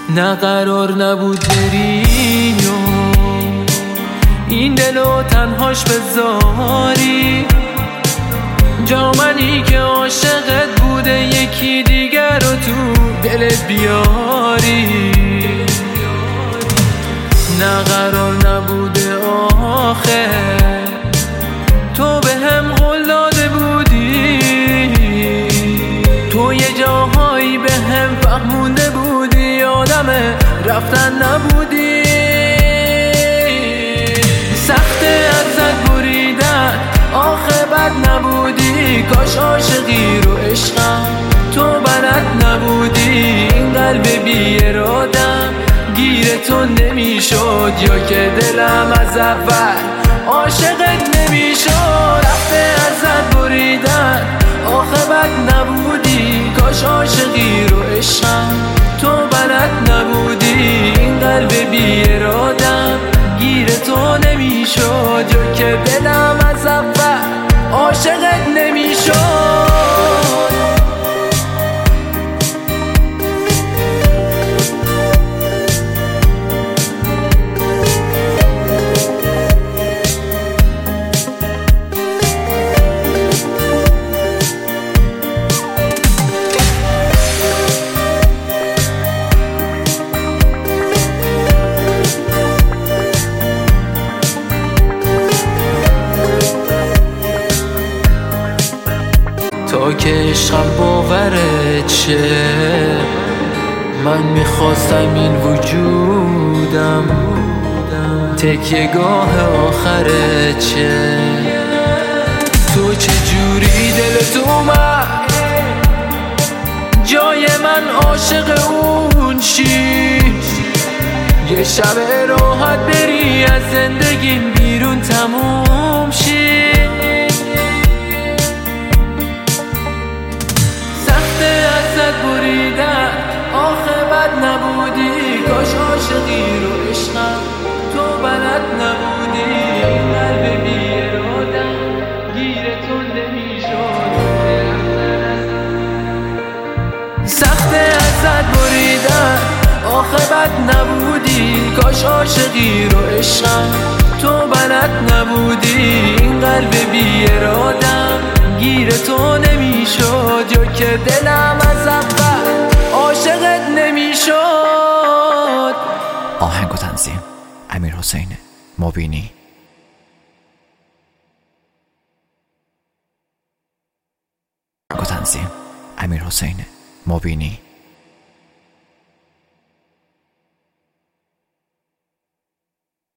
نه قرار نبود بری و این دلو تنهاش بذاری، جا منی که عاشقت بوده یکی دیگر رو تو دلت بیاری. نه قرار نبوده آخه تو به هم قول داده بودی، تو یه جاهایی به هم فهمونده بودی آدم رفتن نبودی. سخته ازت بریدن آخه بد نبودی، کاش عاشقی رو عشقم تو بلد نبودی. این قلب بی ارادم گیر تو نمیشد، یا که دلم از اول عاشقت نمیشد. رفته ازت بریدن آخه بد نبودی، کاش عاشقی رو عشقم تو بلد نبودی. این قلب بی ارادم گیر تو نمیشد، یا که دلم از اول عاشقت نمیشد. تا که عشقم باورت شه، من میخواستم این وجودم تکیه گاه آخرت شه. تو چجوری دلت اومد جای من عاشق اون شی، یه شب راحت بری از زندگیم بیرون تموم شی. بریدن آخه بد نبودی، کاش عاشقی رو عشقم تو بلد نبودی. قلب بی ارادم گیر تو نمیشد. سخته ازت بریدن آخه بد نبودی، کاش عاشقی رو عشقم تو بلد نبودی. این قلب بی ارادم گیر تو نمیشد، یا که دلم از اول عاشقت نمیشد. آهنگ و تنظیم امیرحسین مبینی. آهنگ و تنظیم امیرحسین مبینی.